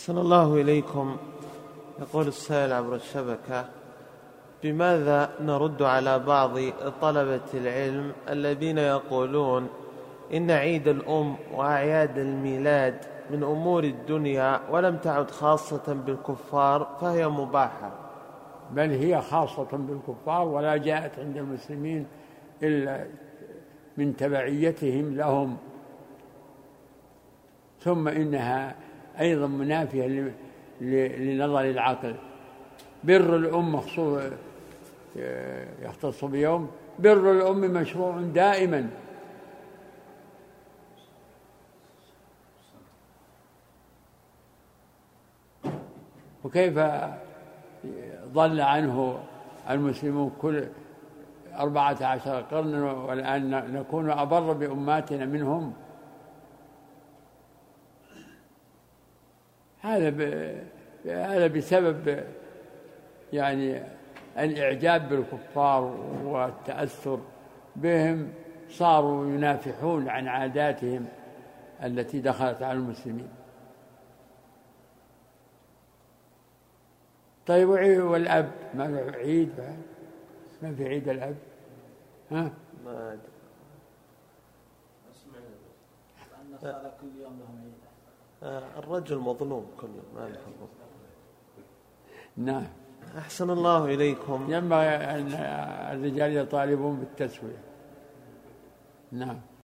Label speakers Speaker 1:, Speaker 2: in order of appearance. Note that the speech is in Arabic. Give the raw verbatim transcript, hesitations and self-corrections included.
Speaker 1: أحسن الله إليكم. يقول السائل عبر الشبكة: بماذا نرد على بعض طلبة العلم الذين يقولون إن عيد الأم وأعياد الميلاد من أمور الدنيا ولم تعد خاصة بالكفار فهي مباحة؟
Speaker 2: بل هي خاصة بالكفار، ولا جاءت عند المسلمين إلا من تبعيتهم لهم. ثم إنها أيضا منافية لنظر العقل. بر الأم مخصوص يختص بيوم، بر الأم مشروع دائما. وكيف ضل عنه المسلمون كل أربعة عشر قرن والآن نكون أبر بأماتنا منهم؟ هذا هذا بسبب يعني الإعجاب بالكفار والتأثر بهم، صاروا ينافحون عن عاداتهم التي دخلت على المسلمين. طيب والأب ما له عيد؟ ما في عيد الأب؟ ها؟
Speaker 1: ما أدري.
Speaker 3: النصارى كل يوم لهم عيد.
Speaker 1: الرجل مظلوم كله ما له حظوظ.
Speaker 2: نعم.
Speaker 1: أحسن الله إليكم.
Speaker 2: ينبغي أن الرجال يطالبون بالتسوية. نعم.